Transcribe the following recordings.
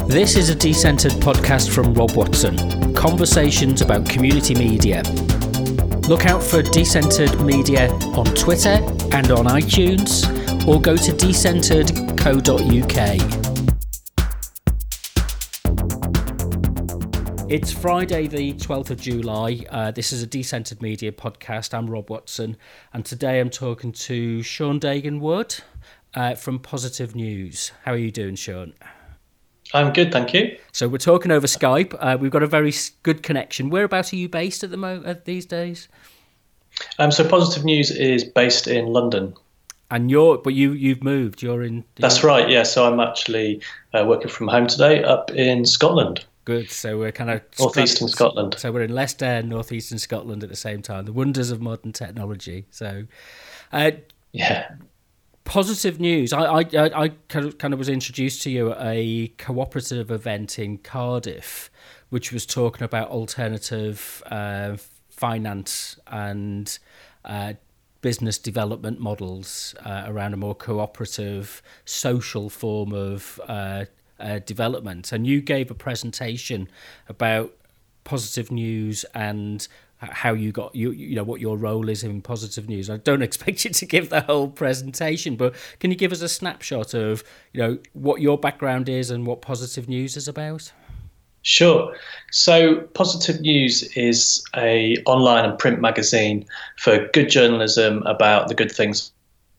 This is a Decentered podcast from Rob Watson. Conversations about community media. Look out for Decentered Media on Twitter and on iTunes, or go to decentered.co.uk. It's Friday the 12th of July. This is a Decentered Media podcast. I'm Rob Watson, and today I'm talking to Sean Dagan-Wood from Positive News. How are you doing, Sean? I'm good, thank you. So we're talking over Skype. We've got a very good connection. Whereabouts are you based at the moment these days? So Positive News is based in London. And you've moved. You're in. That's right. Yeah. So I'm actually working from home today, up in Scotland. Good. So we're kind of northeastern Scotland. So we're in Leicester and northeastern Scotland at the same time. The wonders of modern technology. So, yeah. Positive News. I kind of was introduced to you at a cooperative event in Cardiff, which was talking about alternative finance and business development models around a more cooperative, social form of development. And you gave a presentation about Positive News and how you got you know what your role is in Positive News. I don't expect you to give the whole presentation, but can you give us a snapshot of what your background is and what Positive News is about? Sure. So Positive News is a online and print magazine for good journalism about the good things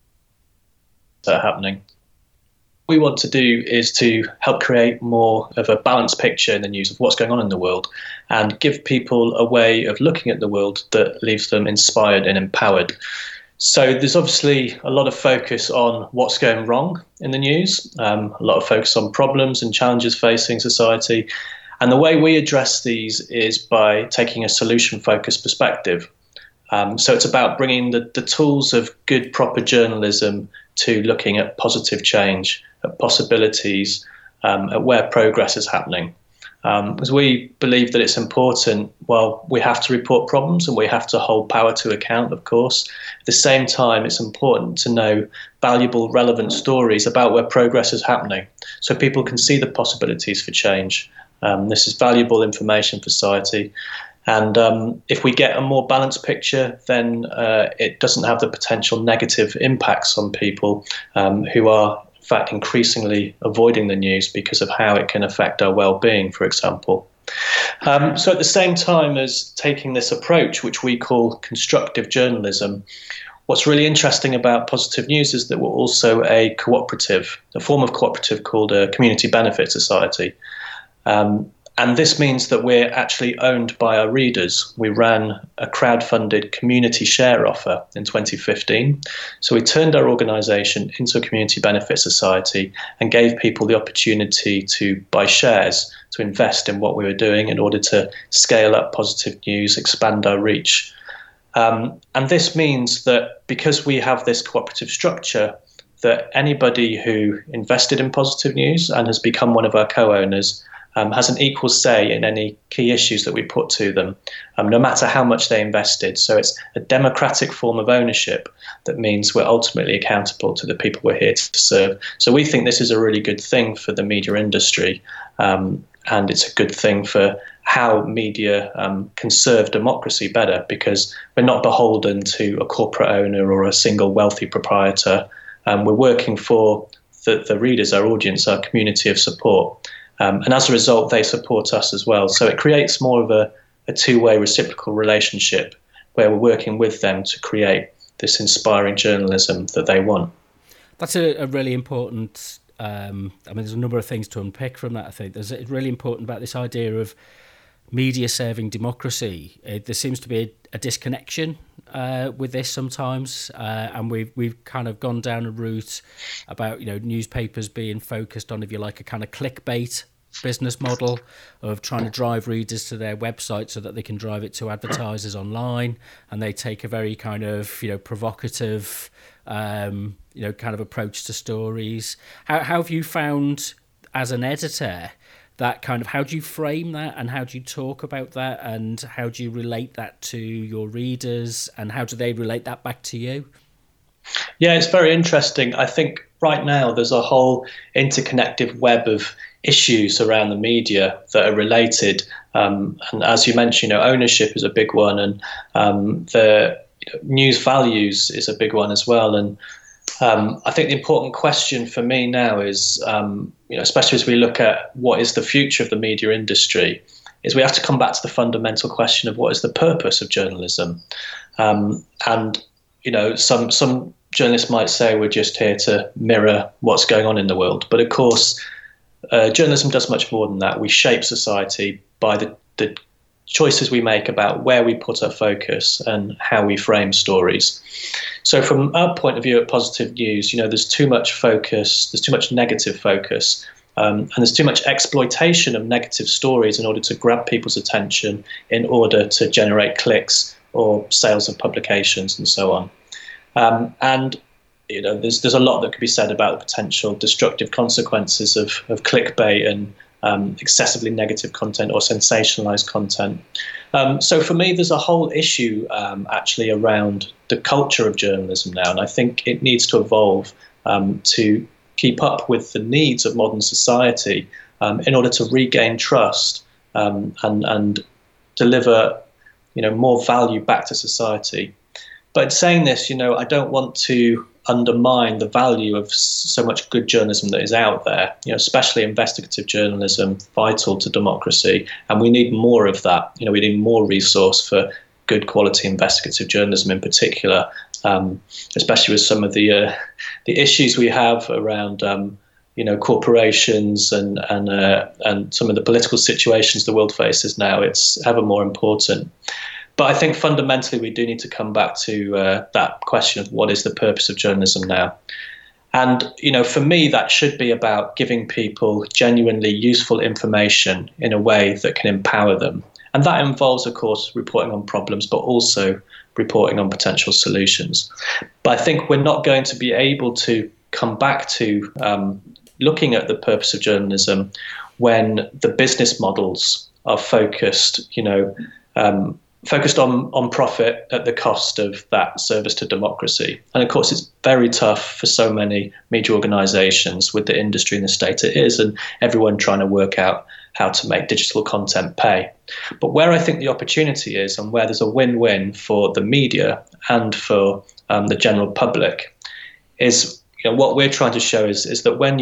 that are happening. What we want to do is to help create more of a balanced picture in the news of what's going on in the world and give people a way of looking at the world that leaves them inspired and empowered. So there's obviously a lot of focus on what's going wrong in the news, a lot of focus on problems and challenges facing society. And the way we address these is by taking a solution-focused perspective. So it's about bringing the tools of good, proper journalism to looking at positive change, at possibilities, at where progress is happening. As we believe that it's important, we have to report problems and we have to hold power to account, of course. At the same time, it's important to know valuable, relevant stories about where progress is happening so people can see the possibilities for change. This is valuable information for society. And if we get a more balanced picture, then it doesn't have the potential negative impacts on people who are, in fact, increasingly avoiding the news because of how it can affect our well-being, for example. So at the same time as taking this approach, which we call constructive journalism, what's really interesting about Positive News is that we're also a form of cooperative called a community benefit society. And this means that we're actually owned by our readers. We ran a crowd-funded community share offer in 2015. So we turned our organisation into a community benefit society and gave people the opportunity to buy shares, to invest in what we were doing in order to scale up Positive News, expand our reach. And this means that because we have this cooperative structure, that anybody who invested in Positive News and has become one of our co-owners has an equal say in any key issues that we put to them, no matter how much they invested. So it's a democratic form of ownership that means we're ultimately accountable to the people we're here to serve. So we think this is a really good thing for the media industry, and it's a good thing for how media can serve democracy better, because we're not beholden to a corporate owner or a single wealthy proprietor. We're working for the readers, our audience, our community of support. And as a result, they support us as well. So it creates more of a two-way reciprocal relationship where we're working with them to create this inspiring journalism that they want. That's a really important, there's a number of things to unpick from that, I think. There's really important about this idea of media serving democracy. There seems to be a disconnection with this sometimes, and we've kind of gone down a route about newspapers being focused on, if you like, a kind of clickbait business model of trying to drive readers to their website so that they can drive it to advertisers online, and they take a very kind of provocative kind of approach to stories. How have you found, as an editor, that kind of, how do you frame that and how do you talk about that and how do you relate that to your readers and how do they relate that back to you? Yeah, it's very interesting. I think right now there's a whole interconnected web of issues around the media that are related. And as you mentioned, ownership is a big one, and the news values is a big one as well. And I think the important question for me now is, especially as we look at what is the future of the media industry, is we have to come back to the fundamental question of what is the purpose of journalism. And some journalists might say we're just here to mirror what's going on in the world, but of course, journalism does much more than that. We shape society by the choices we make about where we put our focus and how we frame stories. So from our point of view at Positive News, there's too much focus, there's too much negative focus, and there's too much exploitation of negative stories in order to grab people's attention, in order to generate clicks or sales of publications and so on. And there's a lot that could be said about the potential destructive consequences of clickbait and excessively negative content or sensationalized content. So for me, there's a whole issue actually around the culture of journalism now, and I think it needs to evolve to keep up with the needs of modern society in order to regain trust and deliver more value back to society. But in saying this, I don't want to undermine the value of so much good journalism that is out there, especially investigative journalism, vital to democracy. And we need more of that. We need more resource for good quality investigative journalism in particular, especially with some of the issues we have around corporations and some of the political situations the world faces now. It's ever more important. But I think fundamentally we do need to come back to that question of what is the purpose of journalism now. And, for me, that should be about giving people genuinely useful information in a way that can empower them. And that involves, of course, reporting on problems, but also reporting on potential solutions. But I think we're not going to be able to come back to looking at the purpose of journalism when the business models are focused, focused on profit at the cost of that service to democracy. And of course, it's very tough for so many media organizations with the industry and the state it is, and everyone trying to work out how to make digital content pay. But where I think the opportunity is, and where there's a win-win for the media and for the general public, is what we're trying to show is that when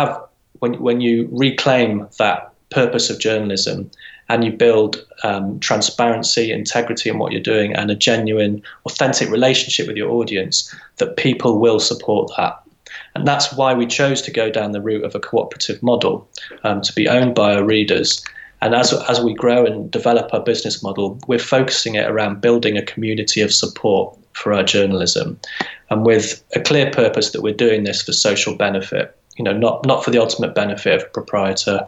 you reclaim that purpose of journalism, and you build transparency, integrity in what you're doing, and a genuine, authentic relationship with your audience, that people will support that. And that's why we chose to go down the route of a cooperative model, to be owned by our readers. And as we grow and develop our business model, we're focusing it around building a community of support for our journalism, and with a clear purpose that we're doing this for social benefit, not for the ultimate benefit of a proprietor,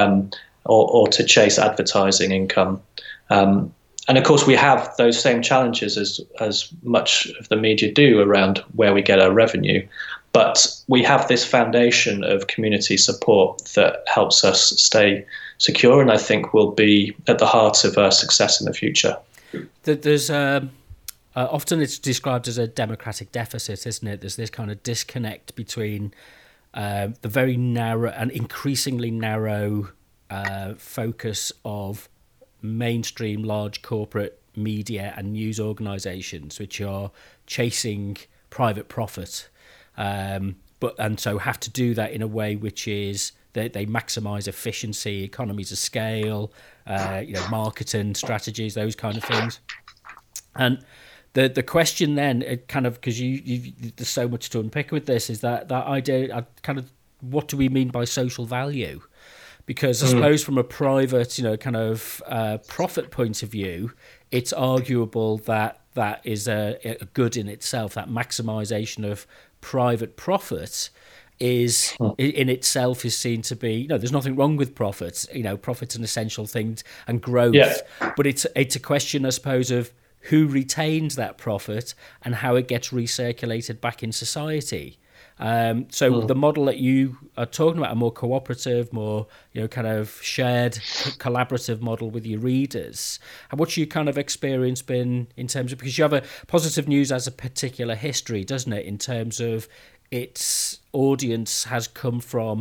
or to chase advertising income. And of course, we have those same challenges as much of the media do around where we get our revenue. But we have this foundation of community support that helps us stay secure, and I think will be at the heart of our success in the future. There's often it's described as a democratic deficit, isn't it? There's this kind of disconnect between the very narrow and increasingly narrow focus of mainstream large corporate media and news organisations, which are chasing private profit, and so have to do that in a way which is they maximise efficiency, economies of scale, marketing strategies, those kind of things. And the question then, because there's so much to unpick with this, is that idea, what do we mean by social value? Because I suppose from a private, profit point of view, it's arguable that that is a good in itself. That maximisation of private profit is in itself is seen to be, there's nothing wrong with profits. Profit's an essential thing and growth. Yeah. But it's a question, I suppose, of who retains that profit and how it gets recirculated back in society. So the model that you are talking about, a more cooperative, more shared, collaborative model with your readers. And what's your kind of experience been in terms of, because you have a Positive News as a particular history, doesn't it, in terms of its audience has come from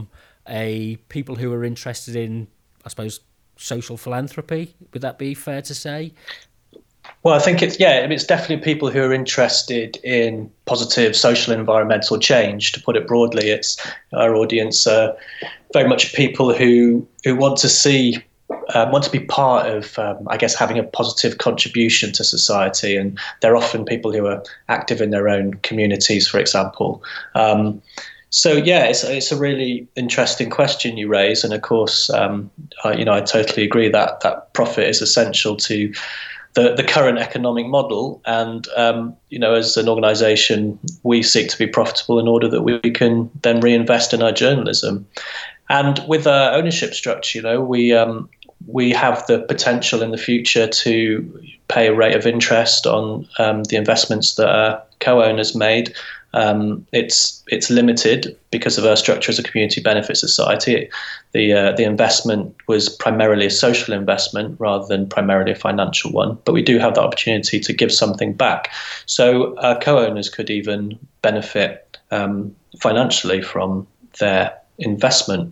people who are interested in, I suppose, social philanthropy. Would that be fair to say? Well, I think it's definitely people who are interested in positive social and environmental change. To put it broadly, it's our audience very much people who want to see. Want to be part of, I guess, having a positive contribution to society, and they're often people who are active in their own communities, for example. It's a really interesting question you raise, and of course, I totally agree that profit is essential to the current economic model, and as an organisation, we seek to be profitable in order that we can then reinvest in our journalism. And with our ownership structure, we have the potential in the future to pay a rate of interest on the investments that our co-owners made. It's limited because of our structure as a community benefit society. The investment was primarily a social investment rather than primarily a financial one, but we do have the opportunity to give something back. So our co-owners could even benefit financially from their investment.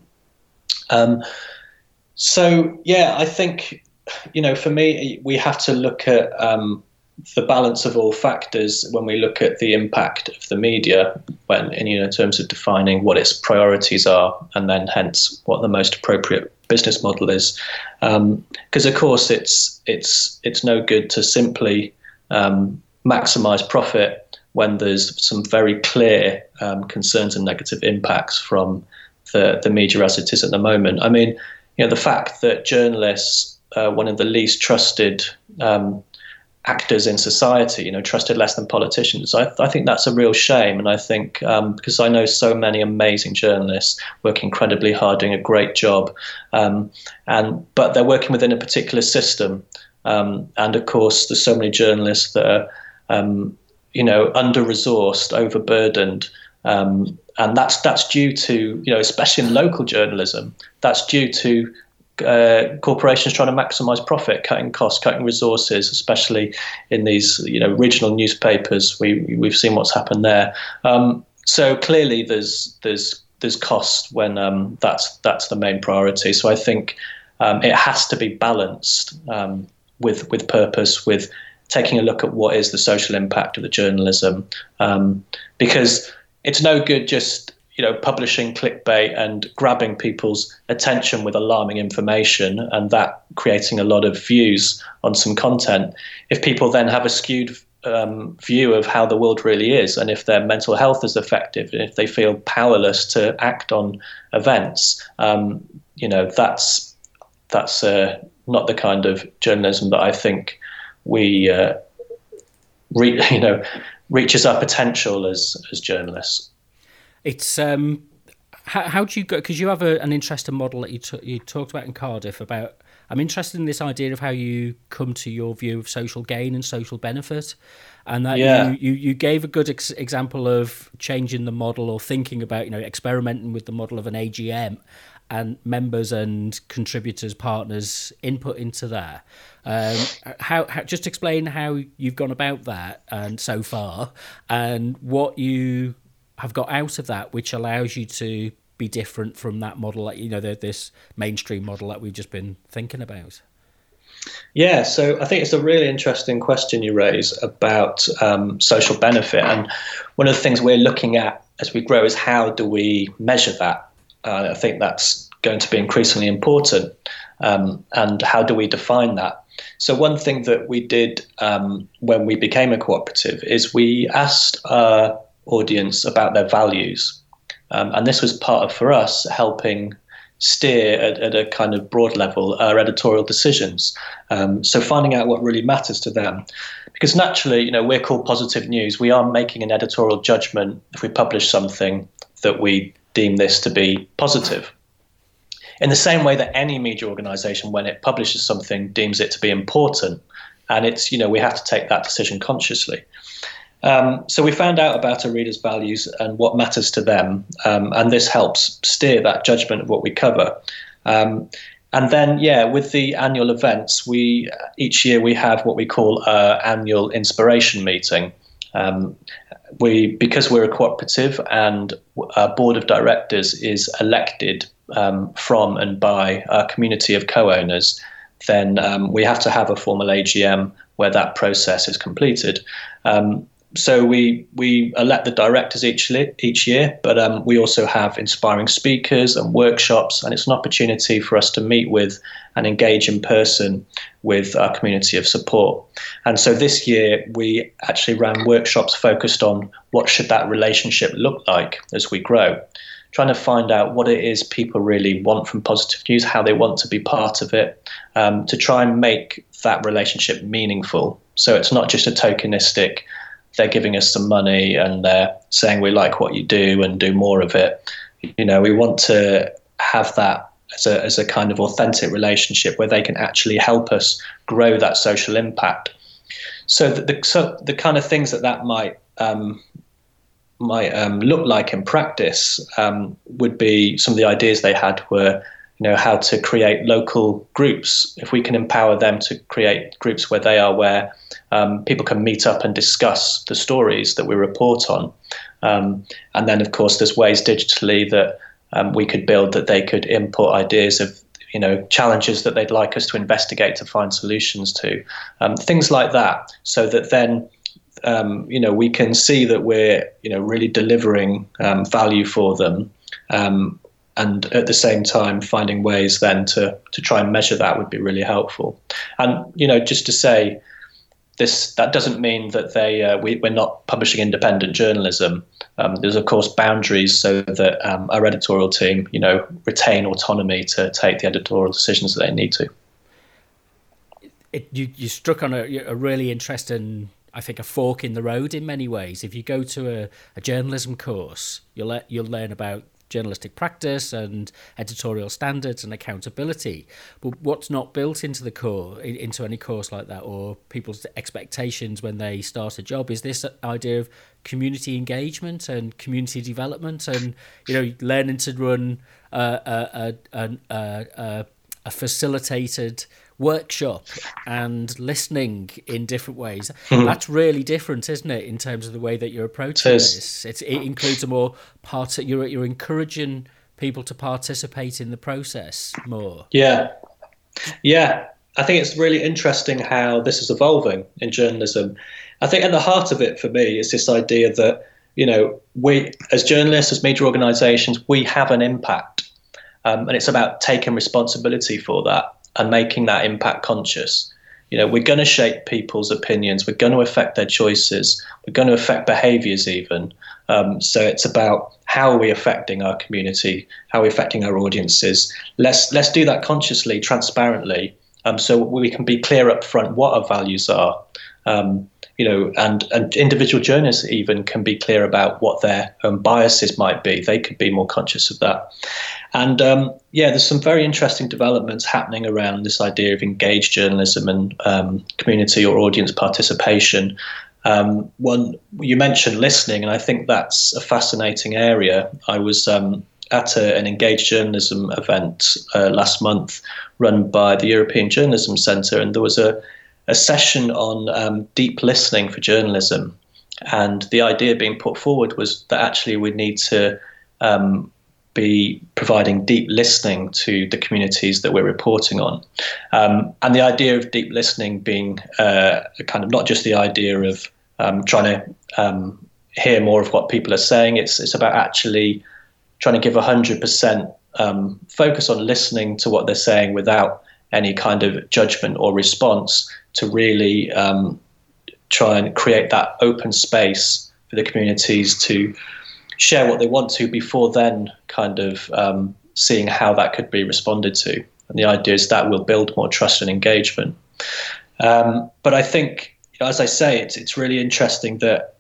I think, for me, we have to look at the balance of all factors when we look at the impact of the media, in terms of defining what its priorities are, and then hence what the most appropriate business model is. Because of course, it's no good to simply maximise profit when there's some very clear concerns and negative impacts from the media as it is at the moment. I mean, the fact that journalists, one of the least trusted actors in society, trusted less than politicians, I think that's a real shame. And I think because I know so many amazing journalists work incredibly hard, doing a great job, but they're working within a particular system. And of course, there's so many journalists that are, under-resourced, overburdened. And that's due to, especially in local journalism, that's due to corporations trying to maximise profit, cutting costs, cutting resources, especially in these, regional newspapers. We've seen what's happened there. So clearly, there's cost when that's the main priority. So I think it has to be balanced with purpose, with taking a look at what is the social impact of the journalism, because it's no good just, publishing clickbait and grabbing people's attention with alarming information and that creating a lot of views on some content. If people then have a skewed view of how the world really is, and if their mental health is affected, and if they feel powerless to act on events, that's not the kind of journalism that I think we reaches our potential as journalists. It's how do you go? Because you have an interesting model that you talked about in Cardiff. I'm interested in this idea of how you come to your view of social gain and social benefit, and that you gave a good example of changing the model or thinking about experimenting with the model of an AGM and members and contributors, partners input into that. How just explain how you've gone about that and so far, and what you have got out of that, which allows you to be different from that model, this mainstream model that we've just been thinking about. Yeah, so I think it's a really interesting question you raise about social benefit, and one of the things we're looking at as we grow is how do we measure that. I think that's going to be increasingly important, and how do we define that? So one thing that we did when we became a cooperative is we asked our audience about their values, and this was part of, for us, helping steer at a kind of broad level our editorial decisions. So finding out what really matters to them, because naturally, we're called Positive News. We are making an editorial judgment if we publish something that we deem this to be positive. In the same way that any media organisation, when it publishes something, deems it to be important, and it's we have to take that decision consciously. So we found out about our readers' values and what matters to them, and this helps steer that judgment of what we cover. And then, with the annual events, each year we have what we call our annual inspiration meeting. Because we're a cooperative and our board of directors is elected from and by our community of co-owners, then we have to have a formal AGM where that process is completed. So we elect the directors each year, but we also have inspiring speakers and workshops, and it's an opportunity for us to meet with and engage in person with our community of support. And so this year we actually ran workshops focused on what should that relationship look like as we grow, trying to find out what it is people really want from Positive News, how they want to be part of it, to try and make that relationship meaningful. So it's not just a tokenistic, they're giving us some money and they're saying we like what you do and do more of it. We want to have that as a kind of authentic relationship where they can actually help us grow that social impact. So the kind of things that might look like in practice would be some of the ideas they had were, how to create local groups. If we can empower them to create groups where they are, where people can meet up and discuss the stories that we report on. And then, of course, there's ways digitally that we could build that they could input ideas of, challenges that they'd like us to investigate to find solutions to, things like that, so that then we can see that we're, really delivering value for them, and at the same time finding ways then to try and measure that would be really helpful. And just to say that doesn't mean that we're not publishing independent journalism. There's of course boundaries so that our editorial team retain autonomy to take the editorial decisions that they need to. You struck on a really interesting, I think, a fork in the road in many ways. If you go to a journalism course, you'll learn about journalistic practice and editorial standards and accountability. But what's not built into into any course like that, or people's expectations when they start a job, is this idea of community engagement and community development, and learning to run a facilitated workshop and listening in different ways. That's really different, isn't it, in terms of the way that you're approaching this? It includes a more part. You're encouraging people to participate in the process more. Yeah. I think it's really interesting how this is evolving in journalism. I think at the heart of it for me is this idea that we as journalists, as media organisations, we have an impact, and it's about taking responsibility for that and making that impact conscious. We're going to shape people's opinions. We're going to affect their choices. We're going to affect behaviours even. So it's about how are we affecting our community? How are we affecting our audiences? Let's do that consciously, transparently, so we can be clear up front what our values are. And individual journalists even can be clear about what their own biases might be. They could be more conscious of that. And there's some very interesting developments happening around this idea of engaged journalism and community or audience participation. One, you mentioned listening, and I think that's a fascinating area. I was at an engaged journalism event last month run by the European Journalism Centre, and there was a session on deep listening for journalism. And the idea being put forward was that actually we need to be providing deep listening to the communities that we're reporting on. And the idea of deep listening being kind of not just the idea of trying to hear more of what people are saying. It's about actually trying to give 100% focus on listening to what they're saying without any kind of judgment or response, to really try and create that open space for the communities to share what they want to before then kind of seeing how that could be responded to. And the idea is that will build more trust and engagement. But I think, as I say, it's really interesting that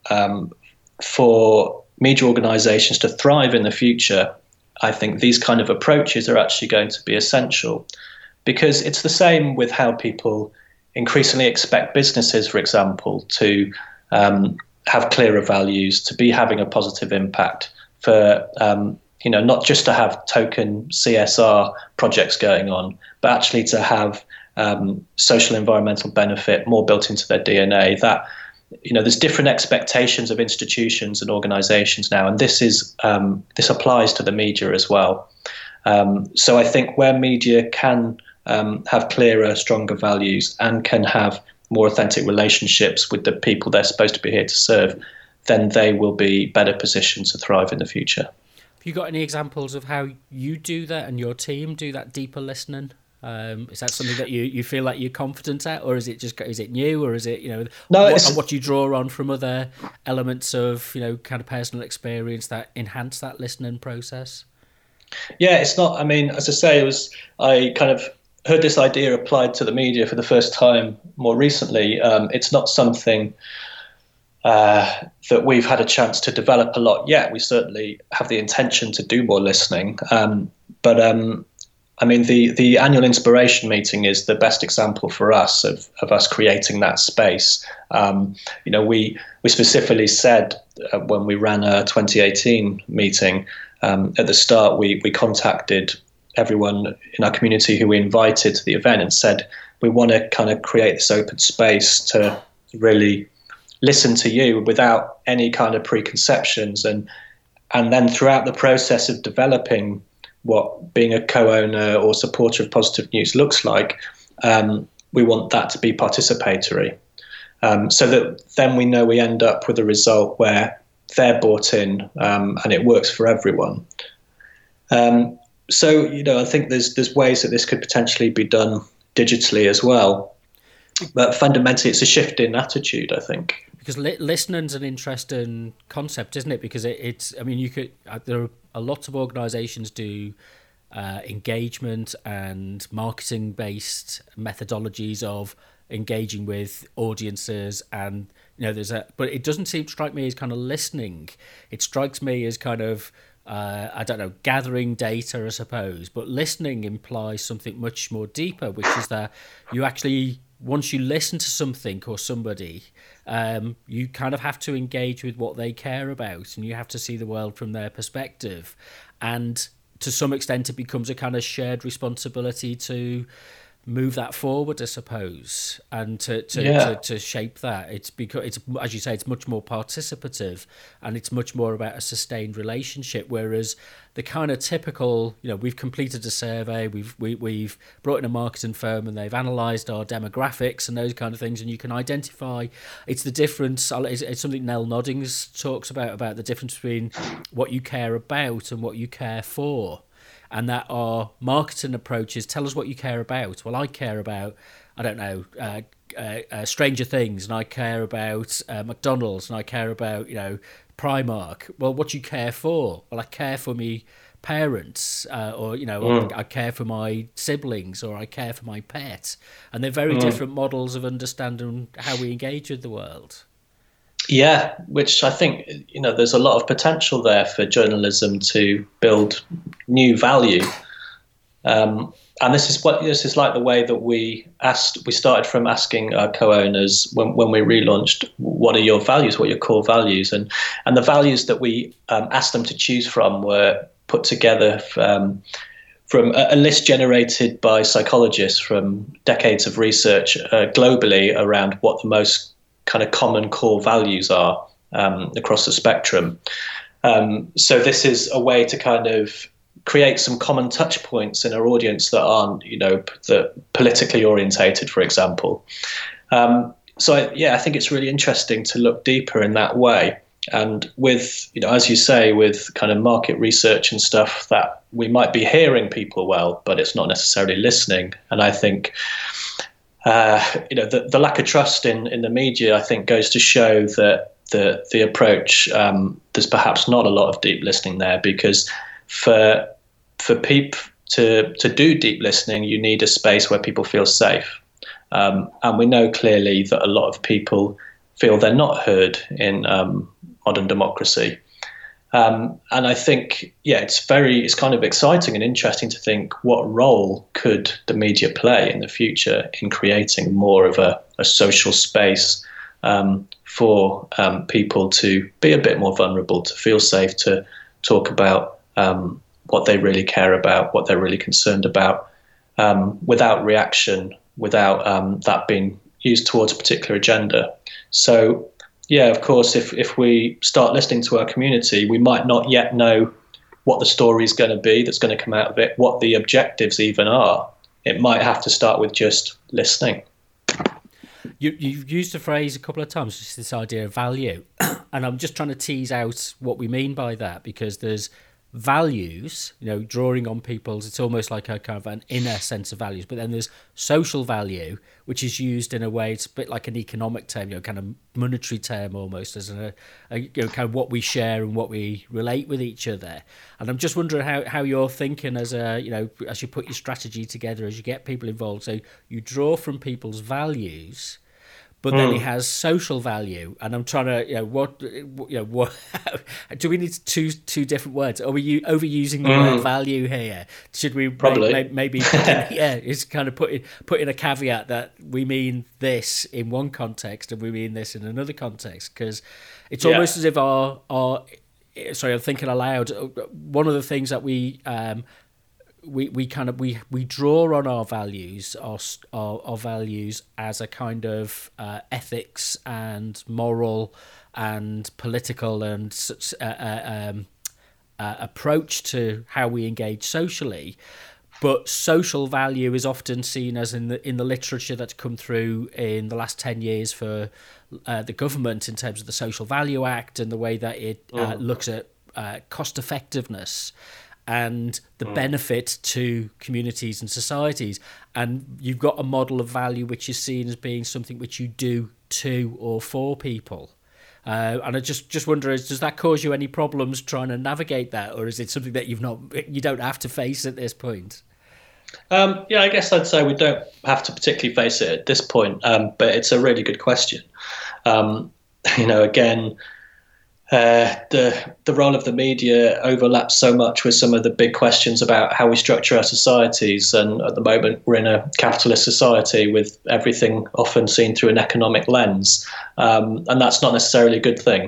for media organisations to thrive in the future, I think these kind of approaches are actually going to be essential, because it's the same with how people increasingly expect businesses, for example, to have clearer values, to be having a positive impact, for not just to have token CSR projects going on, but actually to have social environmental benefit more built into their DNA. That there's different expectations of institutions and organisations now, and this applies to the media as well. So I think where media can have clearer, stronger values and can have more authentic relationships with the people they're supposed to be here to serve, then they will be better positioned to thrive in the future. Have you got any examples of how you do that and your team do that deeper listening? Is that something that you feel like you're confident at, or is it new, or is it what you draw on from other elements of kind of personal experience that enhance that listening process? Yeah, it's not. I mean, as I say, I kind of heard this idea applied to the media for the first time more recently. It's not something that we've had a chance to develop a lot yet. We certainly have the intention to do more listening, but I mean, the annual inspiration meeting is the best example for us of us creating that space. We specifically said when we ran a 2018 meeting, at the start, we contacted everyone in our community who we invited to the event and said, we want to kind of create this open space to really listen to you without any kind of preconceptions. And then throughout the process of developing what being a co-owner or supporter of Positive News looks like, we want that to be participatory, so that then we know we end up with a result where they're bought in and it works for everyone. So I think there's ways that this could potentially be done digitally as well, but fundamentally it's a shift in attitude, I think. Because listening's an interesting concept, isn't it? Because there are a lot of organisations do engagement and marketing-based methodologies of engaging with audiences, and but it doesn't strike me as kind of listening. It strikes me as kind of gathering data, I suppose. But listening implies something much more deeper, which is that you actually, once you listen to something or somebody, you kind of have to engage with what they care about, and you have to see the world from their perspective. And to some extent, it becomes a kind of shared responsibility to move that forward, I suppose, and to shape that. It's because it's, as you say, it's much more participative, and it's much more about a sustained relationship. Whereas the kind of typical, we've completed a survey, we've brought in a marketing firm, and they've analysed our demographics and those kind of things, and you can identify. It's the difference. It's something Nell Noddings talks about the difference between what you care about and what you care for. And that our marketing approaches tell us what you care about. Well, I care about, Stranger Things, and I care about McDonald's, and I care about, Primark. Well, what do you care for? Well, I care for me parents, I care for my siblings, or I care for my pet. And they're very different models of understanding how we engage with the world. Yeah, which I think, there's a lot of potential there for journalism to build new value. And this is like the way that we started from asking our co-owners when we relaunched, what are your values, what are your core values? And the values that we asked them to choose from were put together from a list generated by psychologists from decades of research globally around what the most kind of common core values are across the spectrum. So this is a way to kind of create some common touch points in our audience that aren't, politically orientated, for example. I think it's really interesting to look deeper in that way. And with, as you say, with kind of market research and stuff, that we might be hearing people well, but it's not necessarily listening. And I think the lack of trust in the media, I think, goes to show that the approach, there's perhaps not a lot of deep listening there, because for people to do deep listening, you need a space where people feel safe. And we know clearly that a lot of people feel they're not heard in modern democracy. And I think, it's kind of exciting and interesting to think what role could the media play in the future in creating more of a social space for people to be a bit more vulnerable, to feel safe, to talk about what they really care about, what they're really concerned about, without reaction, without that being used towards a particular agenda. So Yeah, of course, if we start listening to our community, we might not yet know what the story is going to be that's going to come out of it, what the objectives even are. It might have to start with just listening. You've used the phrase a couple of times, just this idea of value, and I'm just trying to tease out what we mean by that, because there's values, drawing on people's, it's almost like a kind of an inner sense of values, but then there's social value, which is used in a way, it's a bit like an economic term, kind of monetary term almost, as a kind of what we share and what we relate with each other. And I'm just wondering how you're thinking as as you put your strategy together, as you get people involved. So you draw from people's values, but then it has social value, and I'm trying to, what do we need two different words? Are we overusing the word value here? Should we probably maybe it's kind of put in a caveat that we mean this in one context and we mean this in another context, because it's almost as if our sorry, I'm thinking aloud. One of the things that we draw on our values, our values as a kind of ethics and moral and political and approach to how we engage socially. But social value is often seen as in the literature that's come through in the last 10 years for the government, in terms of the Social Value Act and the way that it looks at cost effectiveness and the benefit to communities and societies. And you've got a model of value which is seen as being something which you do to or for people. And I just wonder, does that cause you any problems trying to navigate that, or is it something that you don't have to face at this point? Yeah, I guess I'd say we don't have to particularly face it at this point, but it's a really good question. Again, the role of the media overlaps so much with some of the big questions about how we structure our societies. And at the moment, we're in a capitalist society with everything often seen through an economic lens. And that's not necessarily a good thing.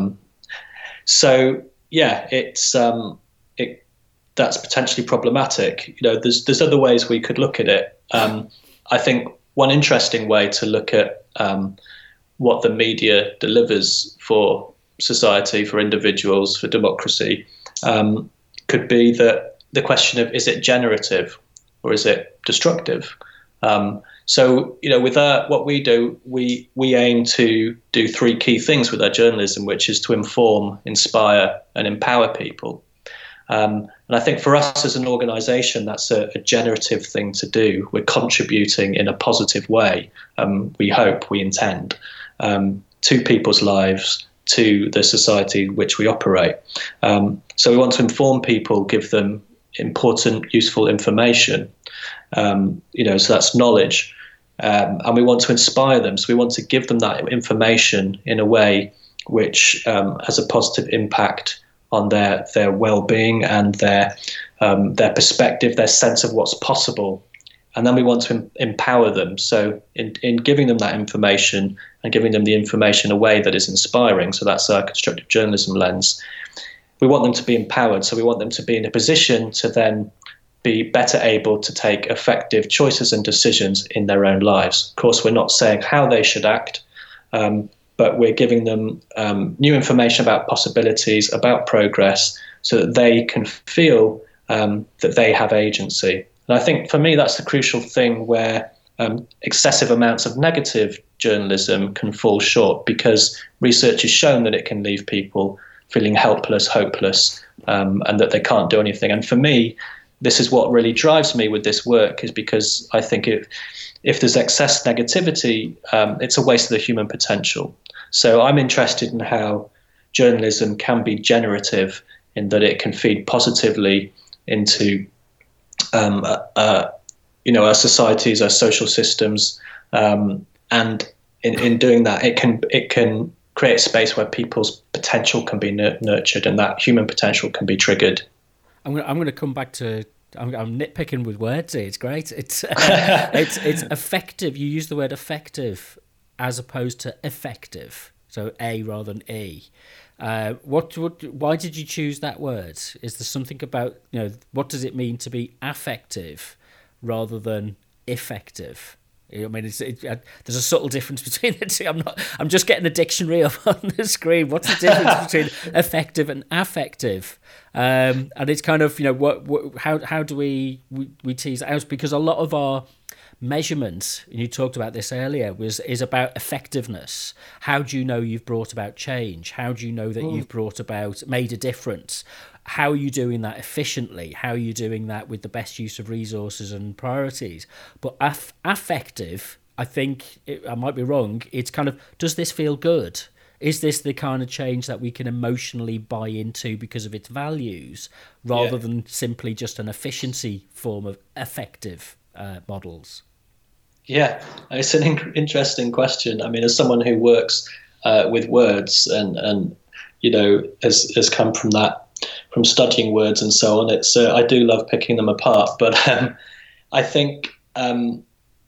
That's potentially problematic. There's other ways we could look at it. I think one interesting way to look at what the media delivers for society, for individuals, for democracy, could be that the question of, is it generative or is it destructive? With what we do, we aim to do three key things with our journalism, which is to inform, inspire, and empower people. And I think for us as an organisation, that's a generative thing to do. We're contributing in a positive way, we hope, we intend, to people's lives, to the society in which we operate. So we want to inform people, give them important, useful information, so that's knowledge. And we want to inspire them. So we want to give them that information in a way which has a positive impact on their well-being and their perspective, their sense of what's possible. And then we want to empower them. So in giving them that information and giving them the information in a way that is inspiring, so that's our constructive journalism lens, we want them to be empowered. So we want them to be in a position to then be better able to take effective choices and decisions in their own lives. Of course, we're not saying how they should act, but we're giving them new information about possibilities, about progress, so that they can feel that they have agency. And I think for me, that's the crucial thing where excessive amounts of negative journalism can fall short, because research has shown that it can leave people feeling helpless, hopeless, and that they can't do anything. And for me, this is what really drives me with this work, is because I think if there's excess negativity, it's a waste of the human potential. So I'm interested in how journalism can be generative, in that it can feed positively into our societies, our social systems, and in doing that, it can create a space where people's potential can be nurtured, and that human potential can be triggered. I'm going to come back to. I'm nitpicking with words here. It's great. It's effective. You use the word effective as opposed to effective. So A rather than E. Why did you choose that word? Is there something about, what does it mean to be affective rather than effective? I mean, there's a subtle difference between the two. I'm just getting a dictionary up on the screen. What's the difference between effective and affective? And it's kind of, how do we tease it out? Because a lot of our measurement, and you talked about this earlier, is about effectiveness. How do you know you've brought about change? How do you know that you've made a difference? How are you doing that efficiently? How are you doing that with the best use of resources and priorities? But affective, I think, I might be wrong, it's kind of, does this feel good? Is this the kind of change that we can emotionally buy into because of its values, rather than simply just an efficiency form of effective models? Yeah, it's an interesting question. I mean, as someone who works with words and has come from that, from studying words and so on, it's I do love picking them apart. But I think, again,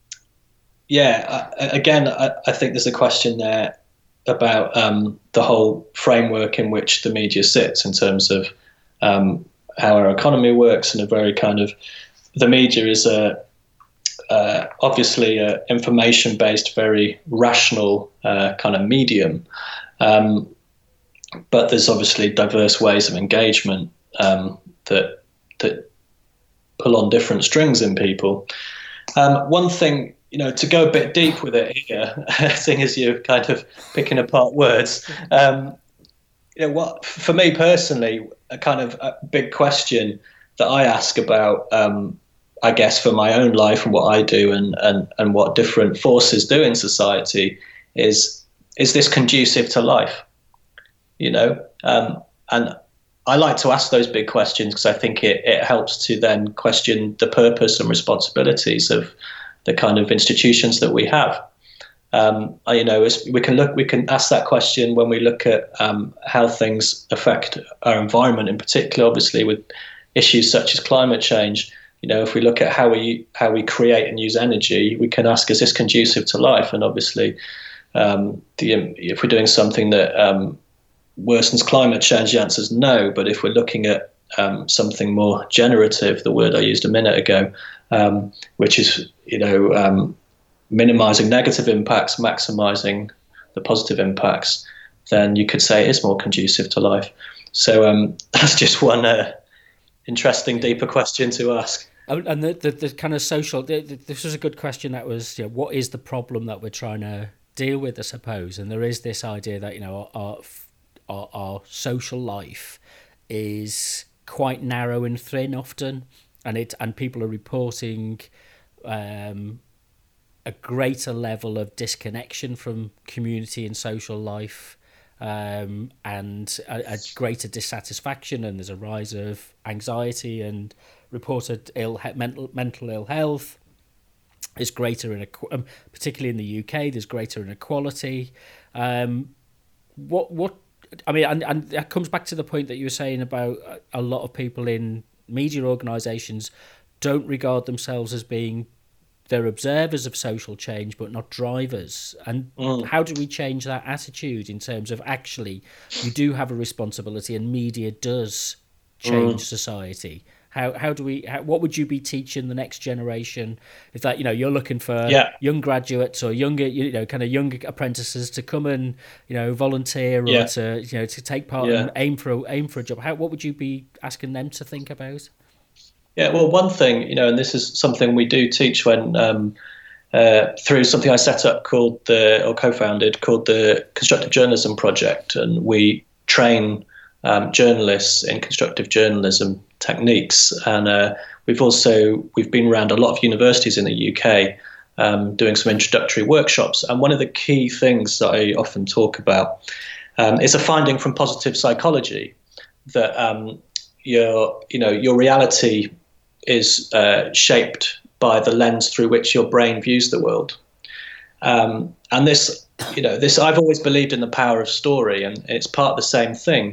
I think there's a question there about the whole framework in which the media sits in terms of how our economy works, and a very kind of, the media is obviously a information-based, very rational kind of medium. But there's obviously diverse ways of engagement that pull on different strings in people. One thing, to go a bit deep with it here, seeing as you're kind of picking apart words, what for me personally, a kind of a big question that I ask about, I guess, for my own life and what I do and what different forces do in society is this conducive to life? And I like to ask those big questions because I think it helps to then question the purpose and responsibilities of the kind of institutions that we have. We can ask that question when we look at how things affect our environment, in particular, obviously with issues such as climate change. If we look at how we create and use energy, we can ask, is this conducive to life? And obviously, if we're doing something that worsens climate change, the answer is no. But if we're looking at something more generative, the word I used a minute ago, which is minimizing negative impacts, maximizing the positive impacts, then you could say it is more conducive to life. So that's just one interesting, deeper question to ask. And the kind of social, this was a good question. That was, what is the problem that we're trying to deal with, I suppose? And there is this idea that our social life is quite narrow and thin often, and people are reporting a greater level of disconnection from community and social life, and a greater dissatisfaction, and there's a rise of anxiety and reported mental ill health. Is greater particularly in the UK. There's greater inequality. What I mean, and that comes back to the point that you were saying about a lot of people in media organisations don't regard themselves as being, they're observers of social change but not drivers. And how do we change that attitude in terms of actually you do have a responsibility and media does change society? How do we? What would you be teaching the next generation if that you're looking for young graduates or younger kind of young apprentices to come and volunteer or to take part and aim for a job? What would you be asking them to think about? Yeah, well, one thing and this is something we do teach when through something I set up co-founded called the Constructive Journalism Project, and we train journalists in constructive journalism techniques, and we've been around a lot of universities in the UK doing some introductory workshops. And one of the key things that I often talk about is a finding from positive psychology that your reality is shaped by the lens through which your brain views the world. And this I've always believed in the power of story, and it's part of the same thing.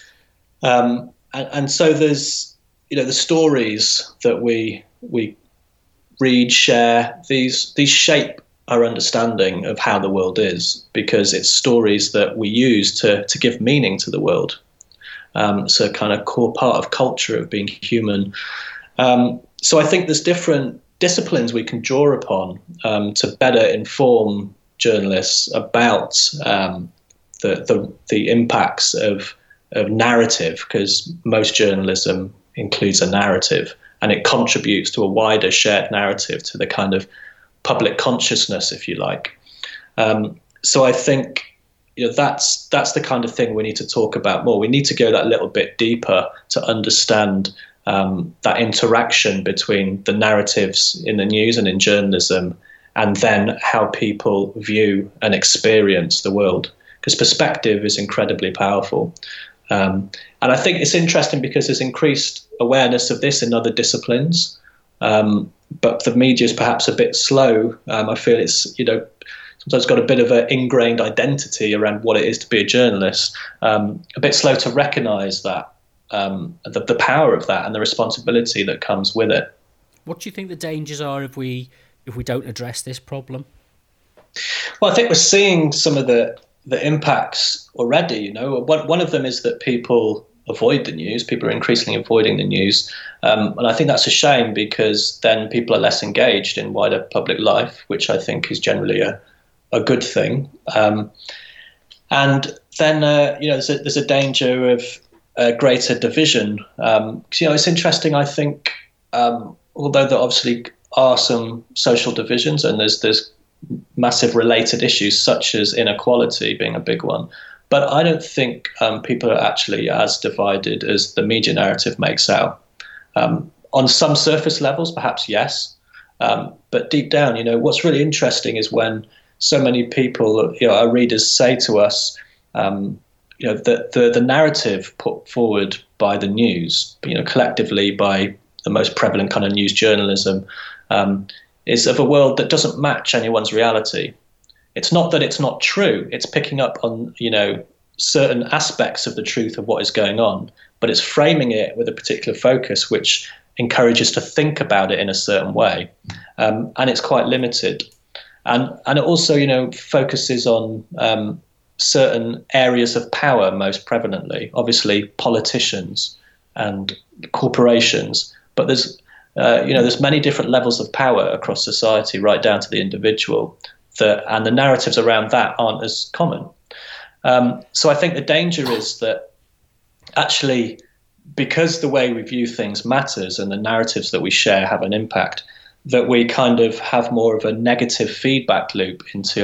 And so there's the stories that we read, share, these shape our understanding of how the world is, because it's stories that we use to give meaning to the world. So kind of core part of culture, of being human. So I think there's different disciplines we can draw upon to better inform journalists about the impacts of narrative, because most journalism includes a narrative, and it contributes to a wider shared narrative, to the kind of public consciousness, if you like. So I think that's the kind of thing we need to talk about more. We need to go that little bit deeper to understand that interaction between the narratives in the news and in journalism, and then how people view and experience the world, because perspective is incredibly powerful. And I think it's interesting because there's increased awareness of this in other disciplines, but the media is perhaps a bit slow. I feel it's, sometimes got a bit of an ingrained identity around what it is to be a journalist, a bit slow to recognise that, the power of that and the responsibility that comes with it. What do you think the dangers are if we don't address this problem? Well, I think we're seeing some of the impacts already. One of them is that people avoid the news. People are increasingly avoiding the news, and I think that's a shame, because then people are less engaged in wider public life, which I think is generally a good thing. And then there's a danger of greater division. It's interesting. I think although there obviously are some social divisions, and there's massive related issues such as inequality being a big one, but I don't think people are actually as divided as the media narrative makes out. On some surface levels, perhaps yes, but deep down, what's really interesting is when so many people, our readers, say to us, that the narrative put forward by the news, collectively by the most prevalent kind of news journalism, is of a world that doesn't match anyone's reality. It's not that it's not true. It's picking up on, certain aspects of the truth of what is going on, but it's framing it with a particular focus, which encourages to think about it in a certain way. And it's quite limited. And it also, focuses on certain areas of power most prevalently, obviously politicians and corporations, but there's many different levels of power across society, right down to the individual, and the narratives around that aren't as common. So I think the danger is that actually, because the way we view things matters and the narratives that we share have an impact, that we kind of have more of a negative feedback loop into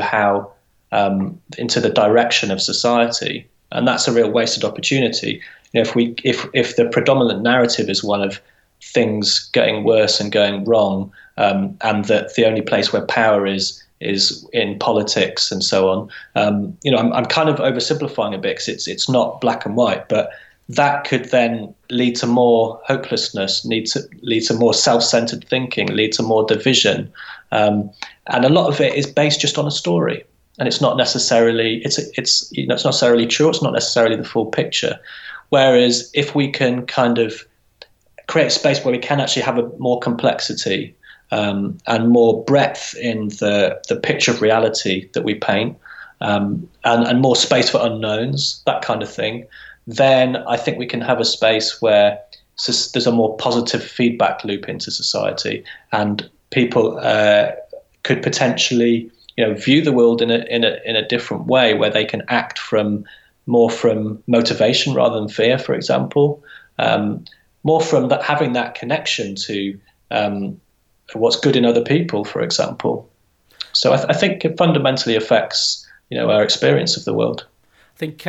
into the direction of society, and that's a real wasted opportunity. If the predominant narrative is one of things getting worse and going wrong, and that the only place where power is in politics and so on. I'm kind of oversimplifying a bit, because it's not black and white, but that could then lead to more hopelessness, lead to more self-centered thinking, lead to more division, and a lot of it is based just on a story, and it's not necessarily it's not necessarily true. It's not necessarily the full picture. Whereas if we can kind of create a space where we can actually have a more complexity and more breadth in the picture of reality that we paint, and more space for unknowns, that kind of thing, then I think we can have a space where there's a more positive feedback loop into society, and people could potentially view the world in a different way, where they can act more from motivation rather than fear, for example, more from having that connection to what's good in other people, for example. So I think it fundamentally affects, our experience of the world. I think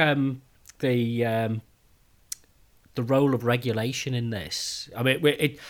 the role of regulation in this. I mean,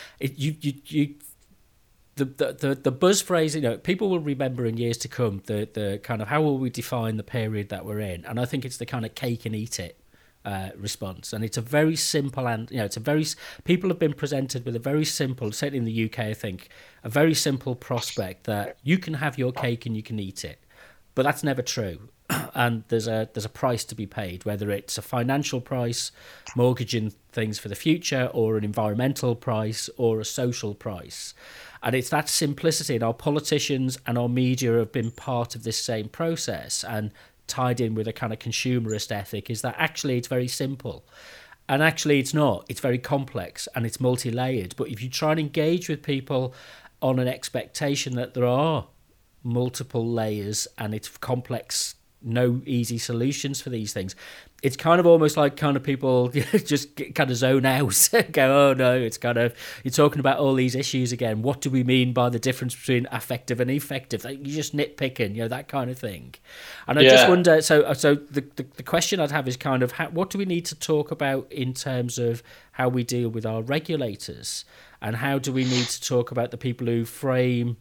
the buzz phrase, people will remember in years to come the kind of how will we define the period that we're in, and I think it's the kind of cake and eat it response, and it's a very simple, and people have been presented with a very simple, certainly in the UK, I think, a very simple prospect that you can have your cake and you can eat it, but that's never true. And there's a price to be paid, whether it's a financial price, mortgaging things for the future, or an environmental price, or a social price. And it's that simplicity, and our politicians and our media have been part of this same process, and tied in with a kind of consumerist ethic, is that actually it's very simple. And actually it's not. It's very complex and it's multi-layered. But if you try and engage with people on an expectation that there are multiple layers and it's complex, no easy solutions for these things. It's kind of almost like kind of people just kind of zone out, go, oh no, it's kind of, you're talking about all these issues again. What do we mean by the difference between effective and effective? Like, you're just nitpicking, that kind of thing. And I just wonder, so the question I'd have is kind of, what do we need to talk about in terms of how we deal with our regulators? And how do we need to talk about the people who frame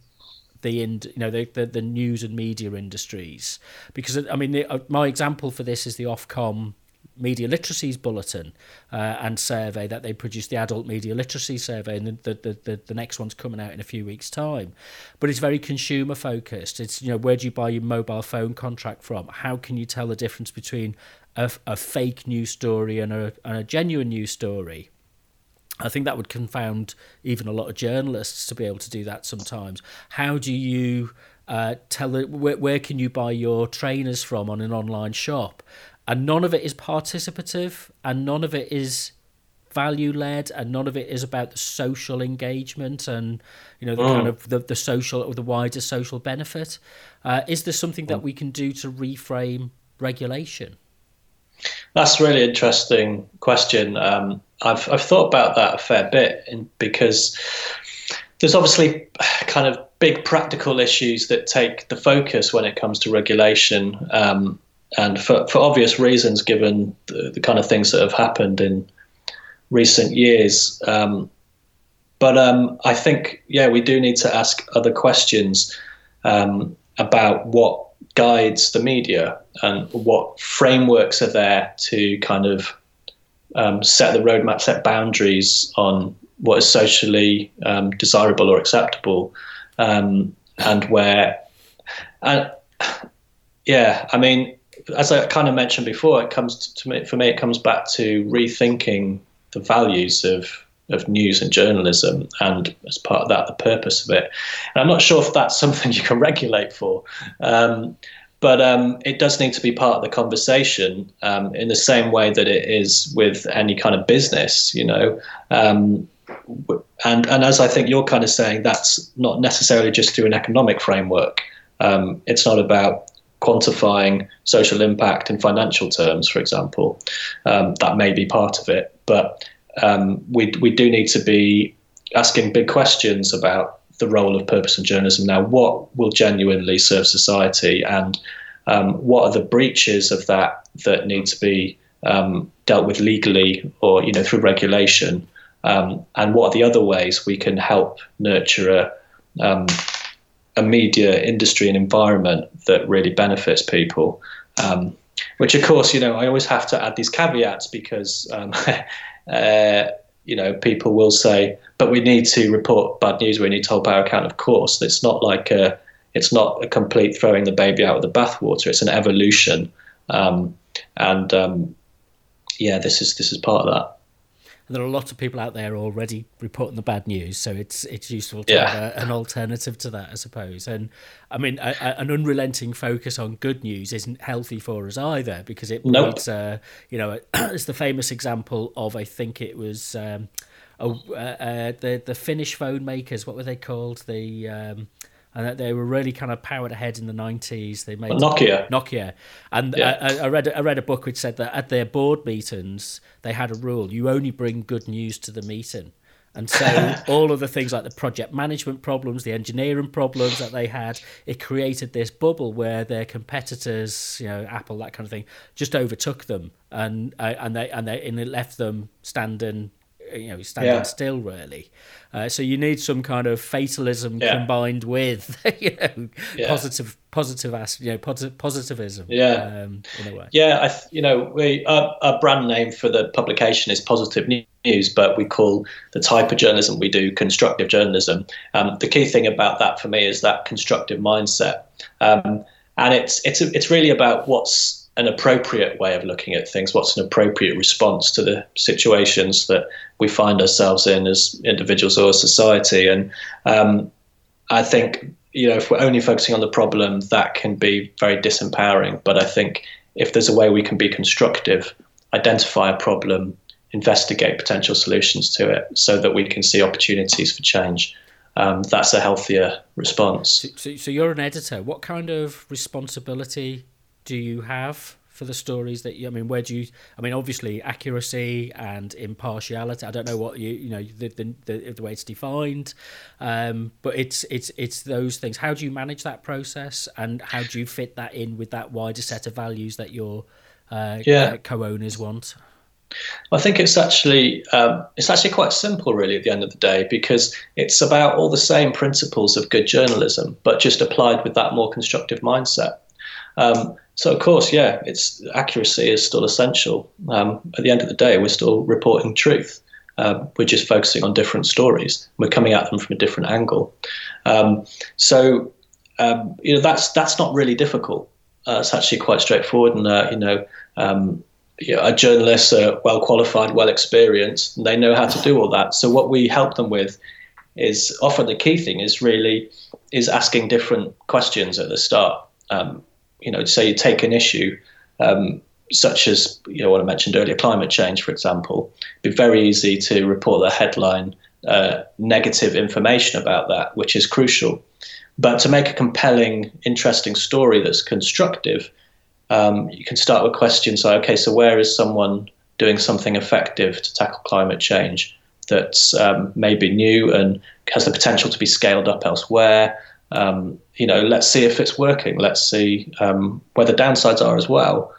the news and media industries? Because I mean, my example for this is the Ofcom Media Literacies Bulletin and survey that they produced, the Adult Media Literacy Survey, and the next one's coming out in a few weeks' time. But it's very consumer focused. It's where do you buy your mobile phone contract from? How can you tell the difference between a fake news story and a genuine news story? I think that would confound even a lot of journalists to be able to do that sometimes. How do you tell it? Where can you buy your trainers from on an online shop? And none of it is participative, and none of it is value-led, and none of it is about the social engagement and the kind of the social or the wider social benefit. Is there something that we can do to reframe regulation? That's a really interesting question. I've thought about that a fair bit, because there's obviously kind of big practical issues that take the focus when it comes to regulation, and for obvious reasons, given the kind of things that have happened in recent years. But I think, we do need to ask other questions about what guides the media and what frameworks are there to kind of set the roadmap, set boundaries on what is socially desirable or acceptable, and where, I mean, as I kind of mentioned before, it comes for me, it comes back to rethinking the values of news and journalism, and as part of that, the purpose of it. And I'm not sure if that's something you can regulate for, but it does need to be part of the conversation, in the same way that it is with any kind of business, and as I think you're kind of saying, that's not necessarily just through an economic framework. It's not about quantifying social impact in financial terms, for example. That may be part of it, but we do need to be asking big questions about the role of purpose in journalism now. What will genuinely serve society, and what are the breaches of that need to be dealt with legally or through regulation, and what are the other ways we can help nurture a media industry and environment that really benefits people, which of course, I always have to add these caveats, because people will say, but we need to report bad news, we need to hold power account. Of course, it's not a complete throwing the baby out with the bathwater. It's an evolution, this is part of that. And there are a lot of people out there already reporting the bad news, so it's useful to have an alternative to that, I suppose. And I mean, an unrelenting focus on good news isn't healthy for us either, because it breeds, it's the famous example of, I think it was the Finnish phone makers. What were they called? And they were really kind of powered ahead in the 90s. They made Nokia, and I read a book which said that at their board meetings they had a rule: you only bring good news to the meeting. And so all of the things like the project management problems, the engineering problems that they had, it created this bubble where their competitors, Apple, that kind of thing, just overtook them, and it left them standing still, really. So you need some kind of fatalism combined with positivism. In a way. Our brand name for the publication is Positive News, but we call the type of journalism we do constructive journalism. The key thing about that for me is that constructive mindset, and it's really about what's an appropriate way of looking at things, what's an appropriate response to the situations that we find ourselves in as individuals or society. And I think, if we're only focusing on the problem, that can be very disempowering. But I think if there's a way we can be constructive, identify a problem, investigate potential solutions to it so that we can see opportunities for change, that's a healthier response. So you're an editor. What kind of responsibility do you have for the stories that you? I mean, where do you? I mean, obviously accuracy and impartiality. I don't know what the way it's defined, but it's those things. How do you manage that process, and how do you fit that in with that wider set of values that your co-owners want? I think it's actually quite simple, really, at the end of the day, because it's about all the same principles of good journalism, but just applied with that more constructive mindset. So, of course, it's accuracy is still essential. At the end of the day, we're still reporting truth. We're just focusing on different stories. We're coming at them from a different angle. So that's not really difficult. It's actually quite straightforward, and journalists are well qualified, well experienced, and they know how to do all that. So what we help them with is often the key thing is asking different questions at the start. Say you take an issue such as what I mentioned earlier, climate change, for example. It'd be very easy to report the headline negative information about that, which is crucial. But to make a compelling, interesting story that's constructive, you can start with questions like, okay, so where is someone doing something effective to tackle climate change that's maybe new and has the potential to be scaled up elsewhere? Let's see if it's working. Let's see where the downsides are as well.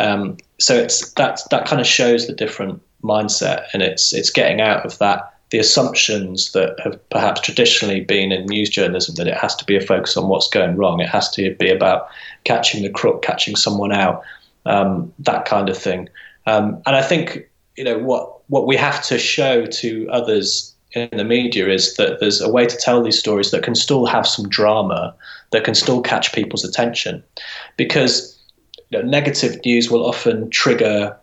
So that kind of shows the different mindset, and it's getting out of the assumptions that have perhaps traditionally been in news journalism, that it has to be a focus on what's going wrong. It has to be about catching the crook, catching someone out, that kind of thing. And I think what we have to show to others in the media is that there's a way to tell these stories that can still have some drama, that can still catch people's attention, because negative news will often trigger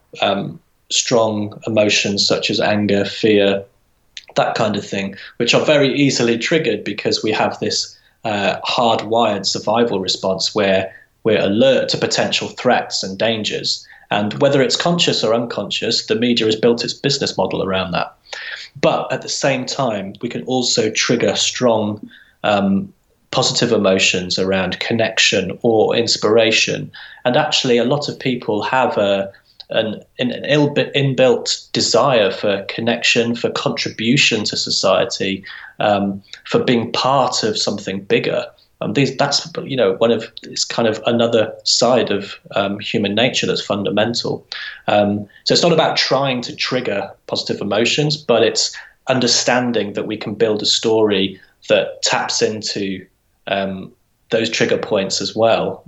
strong emotions such as anger, fear, that kind of thing, which are very easily triggered because we have this hardwired survival response where we're alert to potential threats and dangers. And whether it's conscious or unconscious, the media has built its business model around that. But at the same time, we can also trigger strong positive emotions around connection or inspiration. And actually, a lot of people have an inbuilt desire for connection, for contribution to society, for being part of something bigger. That's it's kind of another side of human nature that's fundamental. So it's not about trying to trigger positive emotions, but it's understanding that we can build a story that taps into those trigger points as well.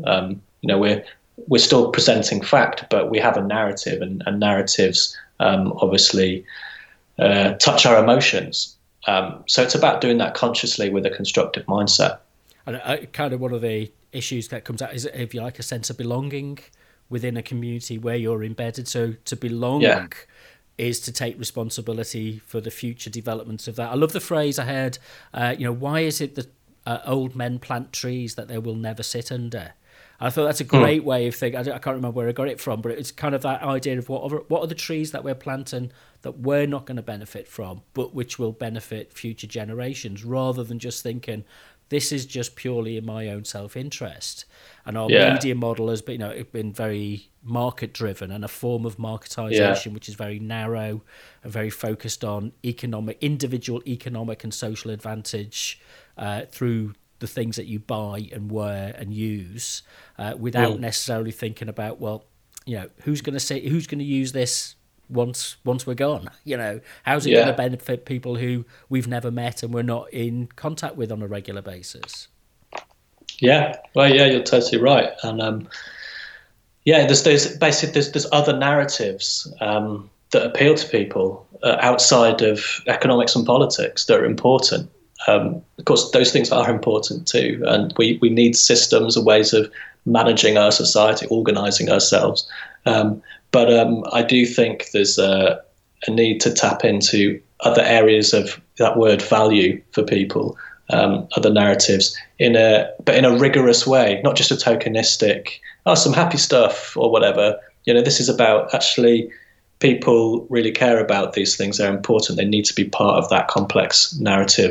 We're still presenting fact, but we have a narrative, and narratives obviously touch our emotions. So it's about doing that consciously with a constructive mindset. And kind of one of the issues that comes out is, if you like, a sense of belonging within a community where you're embedded. So to belong is to take responsibility for the future developments of that. I love the phrase I heard, why is it that old men plant trees that they will never sit under? I thought that's a great way of thinking. I can't remember where I got it from, but it's kind of that idea of what are the trees that we're planting that we're not going to benefit from, but which will benefit future generations, rather than just thinking, this is just purely in my own self-interest. And our media model has been very market-driven, and a form of marketisation which is very narrow and very focused on individual economic and social advantage through the things that you buy and wear and use, without necessarily thinking about, who's going to use this once we're gone? How's it going to benefit people who we've never met and we're not in contact with on a regular basis? You're totally right. And there's other narratives that appeal to people outside of economics and politics that are important. Of course, those things are important too, and we need systems and ways of managing our society, organising ourselves. But I do think there's a need to tap into other areas of that word value for people, other narratives, but in a rigorous way, not just a tokenistic, some happy stuff or whatever. This is about actually people really care about these things. They're important. They need to be part of that complex narrative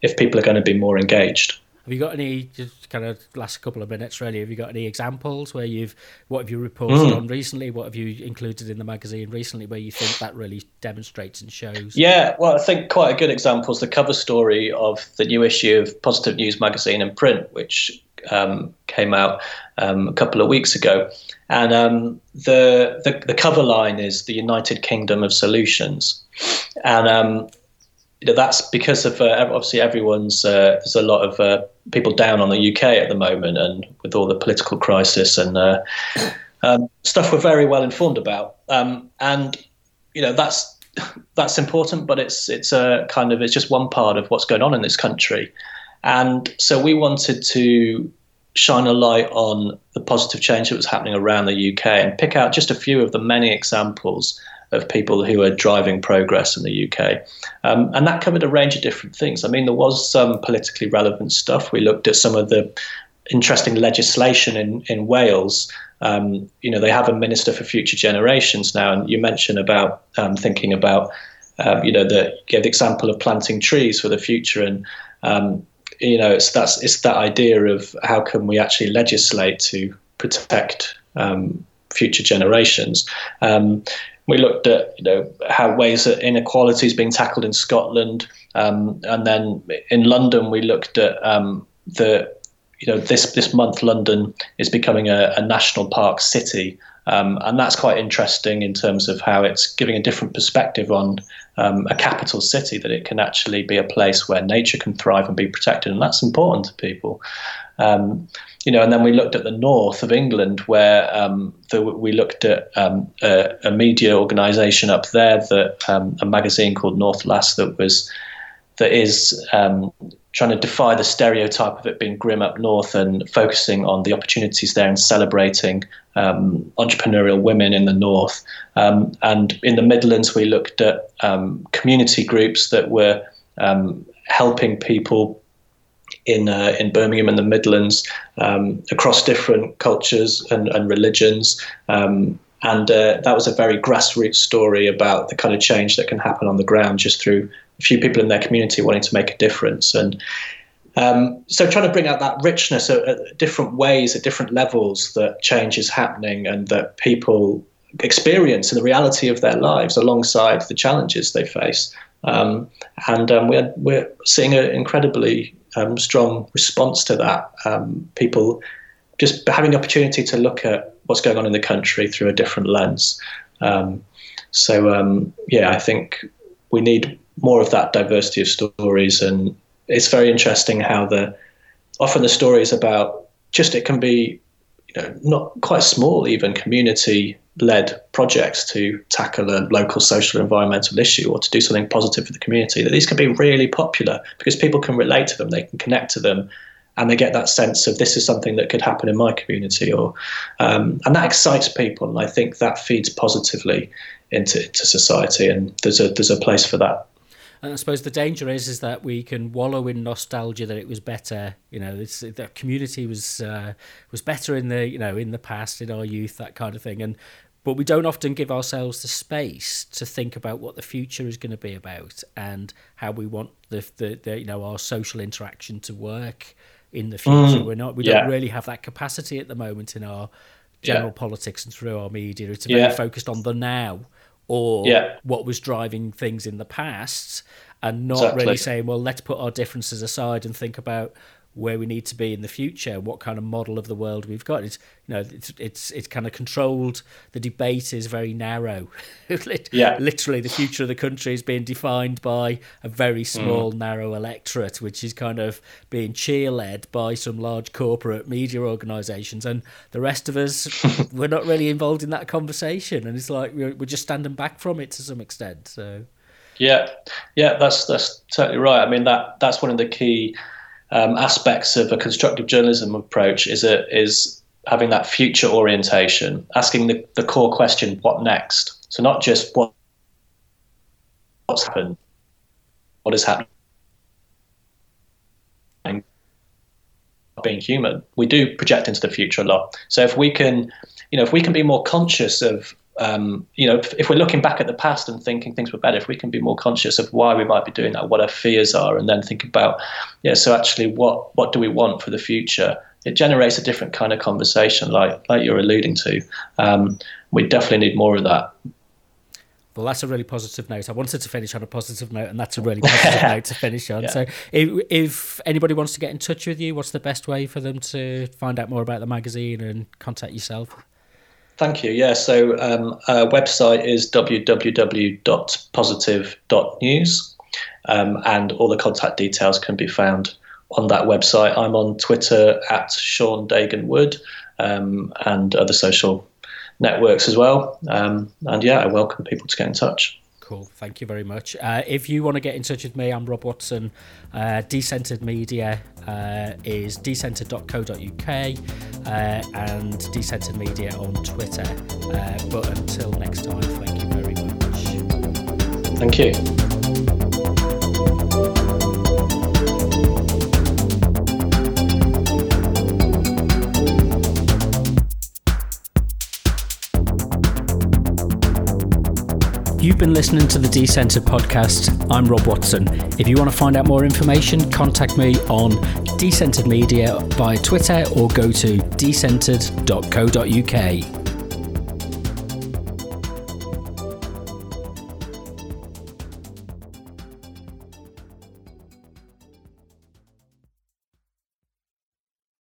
if people are going to be more engaged. Have you got any, just kind of last couple of minutes really, have you got any examples where what have you reported on recently? What have you included in the magazine recently where you think that really demonstrates and shows? Yeah, well, I think quite a good example is the cover story of the new issue of Positive News magazine in print, which came out a couple of weeks ago. And the cover line is the United Kingdom of Solutions. And that's because of obviously there's a lot of people down on the UK at the moment, and with all the political crisis and stuff we're very well informed about. And that's important, but it's just one part of what's going on in this country. And so we wanted to shine a light on the positive change that was happening around the UK and pick out just a few of the many examples of people who are driving progress in the UK. And that covered a range of different things. I mean, there was some politically relevant stuff. We looked at some of the interesting legislation in Wales. They have a Minister for Future Generations now, and you mentioned about thinking about, gave the example of planting trees for the future. And, it's that idea of how can we actually legislate to protect future generations. We looked at how ways that inequality is being tackled in Scotland, and then in London we looked at this month London is becoming a national park city, and that's quite interesting in terms of how it's giving a different perspective on a capital city, that it can actually be a place where nature can thrive and be protected, and that's important to people. And then we looked at the north of England, where we looked at a media organisation up there, a magazine called North Last that is trying to defy the stereotype of it being grim up north and focusing on the opportunities there and celebrating entrepreneurial women in the north. And in the Midlands, we looked at community groups that were helping people in Birmingham and the Midlands across different cultures and religions. And that was a very grassroots story about the kind of change that can happen on the ground just through a few people in their community wanting to make a difference. And so trying to bring out that richness at different ways, at different levels, that change is happening and that people experience in the reality of their lives alongside the challenges they face. We're seeing an incredibly strong response to that. People just having the opportunity to look at what's going on in the country through a different lens. I think we need more of that diversity of stories, and it's very interesting how often the stories about it can be, not quite small, even community-led projects to tackle a local social or environmental issue or to do something positive for the community, that these can be really popular because people can relate to them, they can connect to them, and they get that sense of this is something that could happen in my community, and that excites people, and I think that feeds positively into society, and there's a place for that. And I suppose the danger is that we can wallow in nostalgia that it was better. The community was better in the past, in our youth, that kind of thing. But we don't often give ourselves the space to think about what the future is going to be about and how we want our social interaction to work in the future. We don't really have that capacity at the moment in our general politics and through our media. It's very focused on the now, or what was driving things in the past, and not really saying, well, let's put our differences aside and think about where we need to be in the future, what kind of model of the world we've got. It's kind of controlled. The debate is very narrow. Literally, the future of the country is being defined by a very small, narrow electorate, which is kind of being cheer-led by some large corporate media organisations, and the rest of us, we're not really involved in that conversation, and it's like we're just standing back from it to some extent. So, that's totally right. I mean, that's one of the key aspects of a constructive journalism approach is having that future orientation, asking the core question, what next? So not just what's happened, what is happening, being human. We do project into the future a lot. So if we can be more conscious of if we're looking back at the past and thinking things were better, if we can be more conscious of why we might be doing that, what our fears are, and then think about, so actually what do we want for the future? It generates a different kind of conversation, like you're alluding to. We definitely need more of that. Well, that's a really positive note. I wanted to finish on a positive note, and that's a really positive note to finish on. Yeah. So if anybody wants to get in touch with you, what's the best way for them to find out more about the magazine and contact yourself? Thank you. Yeah, so our website is www.positive.news, and all the contact details can be found on that website. I'm on Twitter @Sean Dagan Wood, and other social networks as well. I welcome people to get in touch. Cool, thank you very much. If you want to get in touch with me, I'm Rob Watson. Decentered Media is decentered.co.uk, and Decentered Media on Twitter. But until next time, thank you very much. Thank you. You've been listening to the Decentered podcast. I'm Rob Watson. If you want to find out more information, contact me on Decentered Media via Twitter or go to decentered.co.uk.